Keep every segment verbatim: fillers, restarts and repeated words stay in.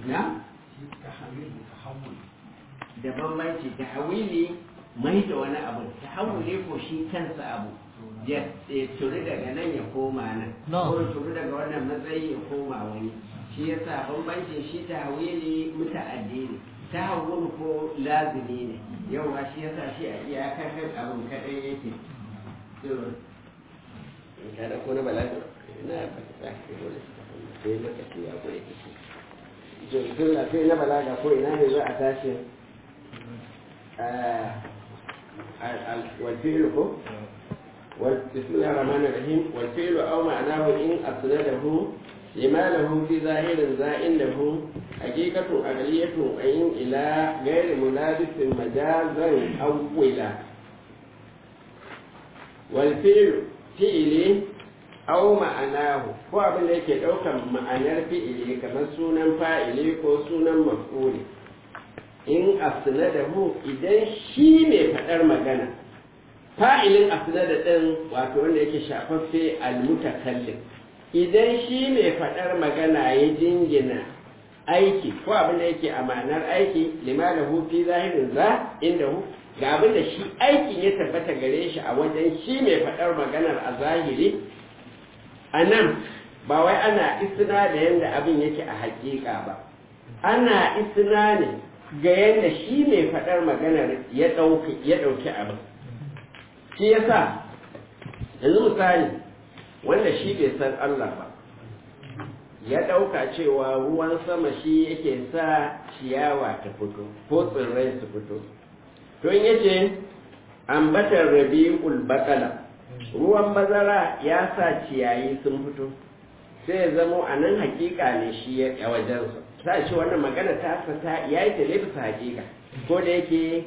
na da bambanci tahawili mai da wani abu tahawuli ko shi kansa abu ya turi daga nan ya koma nan ko turi daga wannan matsayi ya koma wani shi yasa bambancin shi tahawili muta'addi ne tahawul ko lazimi ne yau ga shi yasa shi a iyakar abin kadai yake to kada ko na balaga ina fata sai lokaci ya ko yake jirgin sai na balaga ko ina ne za a tashi والفعل هو بسم الله الرحمن الرحيم والفعل أو معناه إن أسنده لما له في ظاهر زائنه حقيقة أغلية أين إلى غير ملابس مجازا أو ولا والفعل فعل أو معناه هو abin da yake ɗaukar ma'anar fi'ili kamar sunan fa'ili ko sunan maf'uli in asnadahu idan shi mai faɗar magana fa'ilin asnada ɗin wato wanda yake shafaffe almutakallim idan shi mai faɗar magana ya jingina aiki ko abin da yake a ma'anar aiki limalahu fi zahirin za inda hu ga abin da shi aikin ya tabbata gare shi a wajen shi mai faɗar maganar a zahiri a nan ba wai ana isna da yadda abin yake a haƙiƙa ba ana isna ne ga yadda shi mai faɗar maganar ya ɗauki abin shi ya sa yanzu misali wanda shi bai san Allah ba ya ɗauka cewa ruwan sama shi yake sa ciyawa ta fito ko tsirrai su fito to in yace ambatar rabi'ul baqala ruwan bazara ya sa ciyayi sun fito sai ya zamo a nan hakika ne shi ya wajensa ta ce wannan magana ta fata ya yi talibisa hakika ko da yake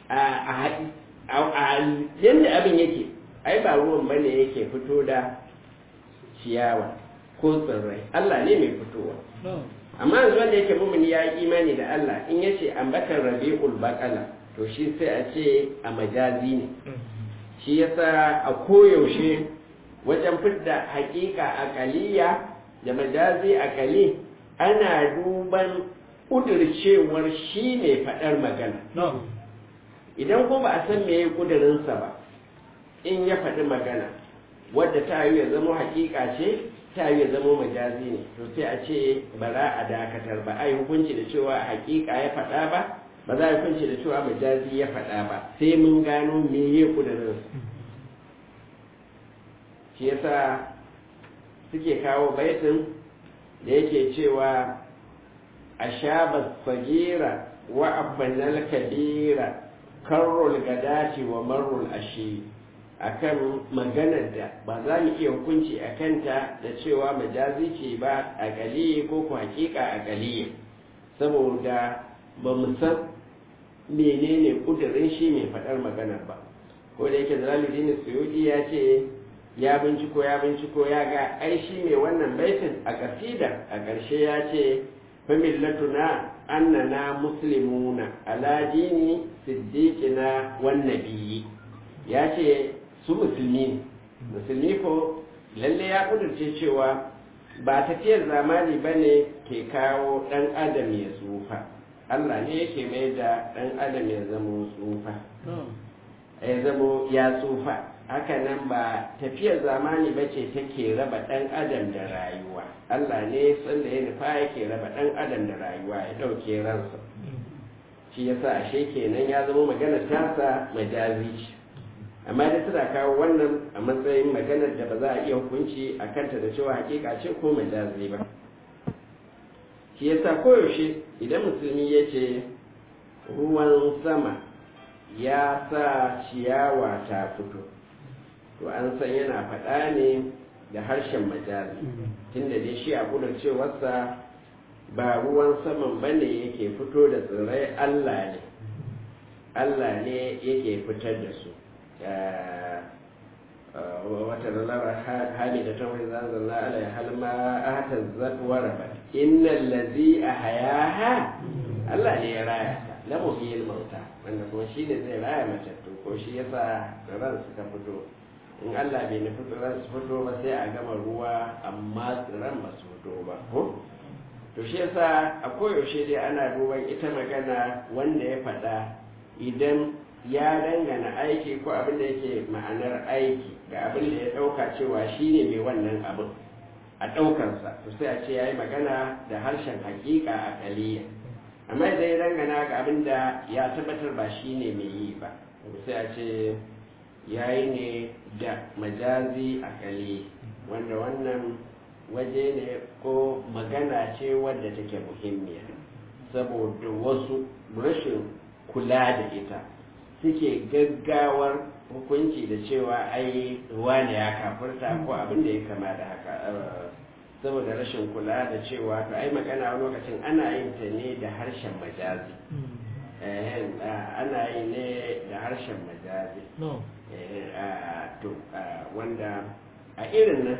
a yadda abin yake ai ba ruwan bane yake fito da ciyawa ko tsirrai Allah ne mai fitowa amma yanzu wanda yake mumuni ya yi imani da Allah in yace ambatar rabi'ul baqala to shi sai a ce a majazi ne shi yasa a koyaushe wajen fidda hakika akaliya da majazi akali ana duban ƙudurcewar shi ne faɗar magana idan ko ba a san me ƙudurinsa ba in ya faɗi magana wadda ta yi ya zama haƙiƙa ce ta yi ya zama majazi ne to sai a ce ba za a dakatar ba a yi hukunci da cewa haƙiƙa ya faɗa ba ba za a yi hukunci da cewa majazi ya faɗa ba sai mun gano me ya ƙudurinsa shi yasa suke kawo baitin da yake cewa a shabar fagira wa abbanal kabira karrul gadati wa marrul ashi akan maganar da ba za mu iya hukunci a kanta da cewa majazi ce ba a ƙaliye ko ku hakika a ƙaliye saboda ba mu san menene ƙudurin shi mai faɗar maganar ba ko da yake zalaluddin suyudi ya ce ya binciko ya binciko ya ga ai shi ne wannan baitin a kasida a ƙarshe ya ce famillatuna annana muslimuna ala dini siddiqina wan nabiyyi ya ce su musulmi musulmi ko lalle ya kudurce cewa ba tafiyar zamani bane ke kawo dan adam ya tsufa Allah ne yake mai da dan adam ya zama tsufa ya zama ya tsufa haka nan ba tafiyar zamani ba ce take raba ɗan adam da rayuwa Allah ne sanda ya nufa yake raba ɗan adam da rayuwa ya ɗauke ransa shi ya sa ashe kenan ya zama maganar tasa majazi ce amma da tana kawo wannan a matsayin maganar da ba za a iya hukunci a kanta da cewa hakika ce ko majazi ba shi ya sa koyaushe idan musulmi ya ce ruwan sama ya sa ciyawa ta fito to an san yana faɗa ne da harshen majazi tunda dai shi a cewarsa ba ruwan saman bane yake fito da tsirrai Allah ne Allah ne yake fitar da su wata ranar hali da ta wani zanzanna ala ya halma a ta zatuwa raba innan lazi a hayaha Allah ne ya raya ta lamu yin mauta wanda kuma shi ne zai raya matattu ko shi yasa ran suka fito in Allah bai nufi tsiran su fito ba sai a gama ruwa amma tsiran ba su fito ba ko to shi yasa a koyaushe dai ana duban ita magana wanda ya faɗa idan ya dangana aiki ko abin da yake ma'anar aiki ga abin da ya ɗauka cewa shi ne mai wannan abin a ɗaukansa to sai a ce ya yi magana da harshen hakika a kaliya amma idan ya dangana ga abin da ya tabbatar ba shi ne mai yi ba sai a ce ya yi ne da majazi a kaliya wanda wannan waje ne ko magana ce wadda take muhimmiya saboda wasu rashin kula da ita suke gaggawar hukunci da cewa ai wane ya kafurta ko abin da ya kama da haka saboda rashin kula da cewa to ai magana wani lokacin ana yin ta ne da harshen majazi ana yi ne da harshen majazi to wanda a irin nan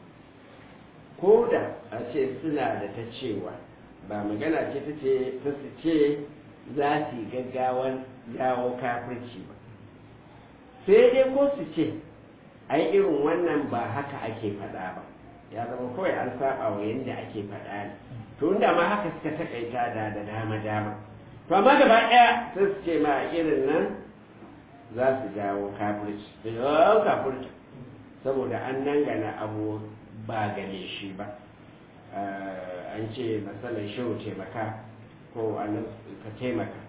ko da a ce suna da ta cewa ba magana ce ta ce ta su ce za su yi gaggawar jawo kafirci ba sai dai ko su ce ai irin wannan ba haka ake faɗa ba ya zama kawai an saba wa yadda ake faɗa ne to inda ma haka suka takaita da da dama dama to amma gaba ɗaya sai su ce ma irin nan za su jawo kafirci jawo kafirci saboda an dangana abu ba gane shi ba an ce matsalar shehu taimaka ko ka taimaka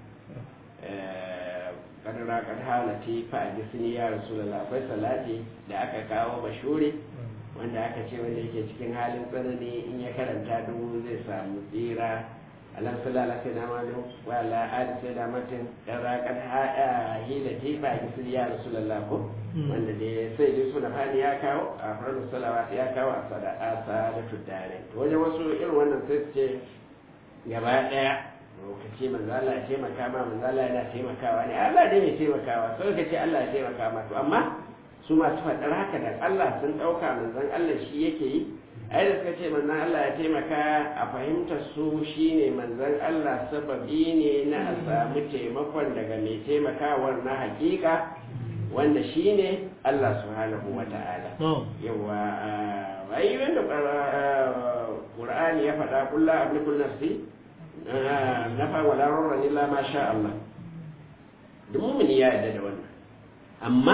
kadara kad halati fa ajisni ya rasulullah akwai salati da aka kawo bashuri wanda aka ce wanda yake cikin halin tsanani in ya karanta dubu zai samu tsira alam sallallahu alaihi wasallam wa ala ali sayyidina matin kadara kad hilati fa ajisni ya rasulullah ko wanda dai sai dai suna fani ya kawo a farko salawat ya kawo a sadaqa sadatu dare to wajen wasu irin wannan sai su ce gaba daya lokaci manzo Allah ya taimaka ma manzo Allah yana taimakawa ne Allah dai mai taimakawa sai ka ce Allah ya taimaka ma to amma su masu faɗar haka da Allah sun ɗauka manzon Allah shi yake yi ai da suka ce manzon Allah ya taimaka a fahimtar su shine manzon Allah sababi ne na a samu taimakon daga mai taimakawar na hakika wanda shine Allah subhanahu wata'ala yawa ai wanda Qur'ani ya faɗa kullu ablikul nafsi nafa wala rarra illa ma sha Allah duk mumini ya yarda da wannan amma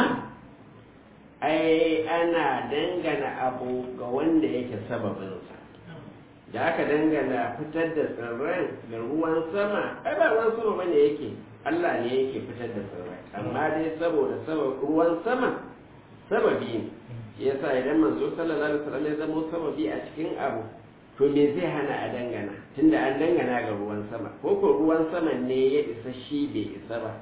ai ana dangana abu ga wanda yake sababinsa da aka dangana fitar da tsirrai da ruwan sama ai ba ruwan sama bane yake Allah ne yake fitar da tsirrai amma dai saboda sabab ruwan sama sababi ne yasa idan manzo sallallahu alaihi wasallam ya zama sababi a cikin abu to me zai hana a dangana tunda an dangana ga ruwan sama ko ko ruwan sama ne ya isa shi bai isa ba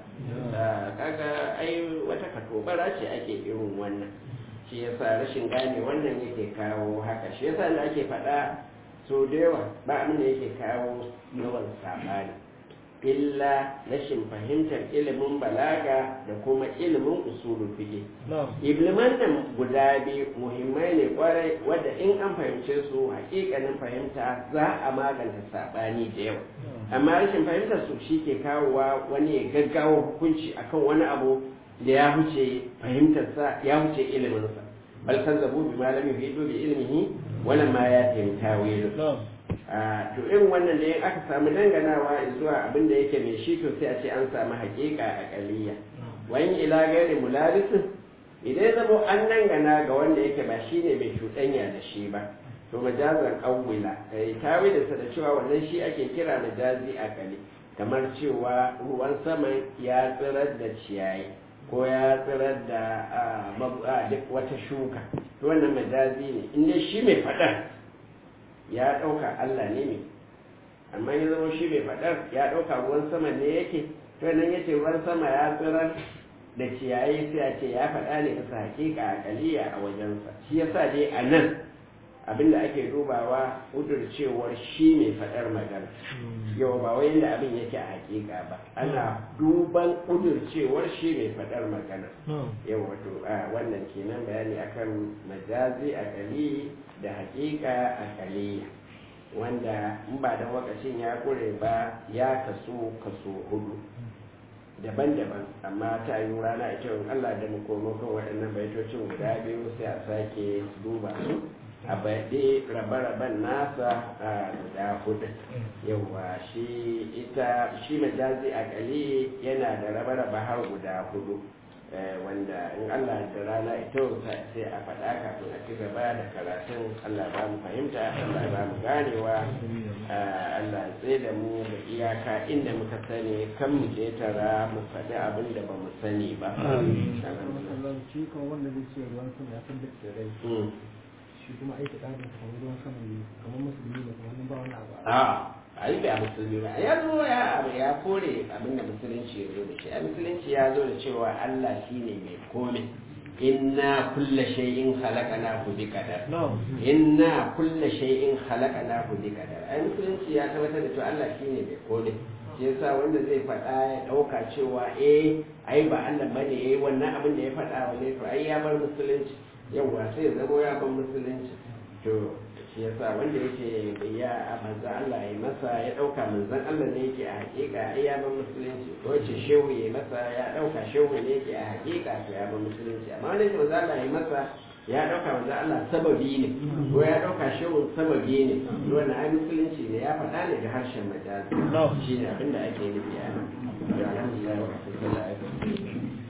kaga ai wata katobara ce ake irin wannan shi yasa rashin gane wannan yake kawo haka shi yasa da ake faɗa so da yawa ba abin da yake kawo yawan sabani illa rashin fahimtar ilimin balaga da kuma ilimin usulul fiqh ilimin nan guda biyu muhimmai ne kwarai wadda in an fahimce su hakikanin fahimta za a maganta sabani da yawa amma rashin fahimtar su shi ke kawowa wani ya gaggawa hukunci akan wani abu da ya huce fahimtarsa ya huce iliminsa bal kazzabu bi malami fi bi ilmihi wala ma ya tawilu to irin wannan da aka samu danganawa zuwa abin da yake mai shi to sai a ce an samu haƙiƙa a ƙaliya wani ila gari mularisin idan zamo an dangana ga wanda yake ba shi ne mai cuɗanya da shi ba to majazan ƙawwila kai tawilinsa da cewa wannan shi ake kira majazi a ƙali kamar cewa ruwan sama ya tsirar da ciyayi ko ya tsirar da duk wata shuka to wannan majazi ne inda shi mai faɗar ya ɗauka Allah ne ne amma ya zama shi mai faɗar ya ɗauka ruwan sama ne yake to nan ya ce ruwan sama ya tsirar da ciyayi sai a ce ya faɗa ne bisa hakika a kaliya a wajensa shi yasa dai a nan abinda ake dubawa udurcewar shi mai faɗar magana yau ba wai yadda abin yake a hakika ba ana duban udurcewar shi mai faɗar magana yau wato wannan kenan bayani akan majazi a kali da hakika a kaliya wanda in ba da wakacin ya kure ba ya kaso kaso hudu daban-daban amma ta yi rana ita yin Allah da mukomakon waɗannan baitocin guda biyu sai a sake duba su a baɗi rabe-raben nasa a guda hudu yawa shi ita shi majazi a ƙali yana da rabe-rabe har guda hudu wanda in Allah da rana ita sai a faɗa kafin a ci gaba da karatun Allah ba mu fahimta Allah ba mu ganewa Allah tsaye da mu da iyaka inda muka sani kan mu je tara mu faɗi abin da ba mu sani ba. Shi kan wanda zai ce ruwan sama ya san da tsirai shi kuma aiki ɗarin kamar ruwan sama ne kamar musulmi ne kamar ba wani abu. a yi a musulmi ba ya zo ya ya kore abin da musulunci ya zo da shi a musulunci ya zo da cewa Allah shine mai komai inna kulla shay'in khalaqnahu bi qadar inna kulla shay'in khalaqnahu bi qadar ai musulunci ya tabbatar da cewa Allah shine mai komai shi yasa wanda zai faɗa ya ɗauka cewa eh ai ba Allah bane yayi wannan abin da ya faɗa ba ne to ai ya bar musulunci yawa sai ya zama ya bar musulunci to shi yasa wanda yake ya manzo Allah ya masa ya dauka manzon Allah ne yake a hakika ai ya ba musulunci ko ce shehu ya masa ya dauka shehu ne yake a hakika to ya ba musulunci amma wanda yake manzo Allah ya masa ya dauka manzo Allah sababi ne ko ya dauka shehu sababi ne wannan ai musulunci ne ya faɗa ne da harshen majazi shine abinda ake nufi a nan alhamdulillah wa sallallahu alaihi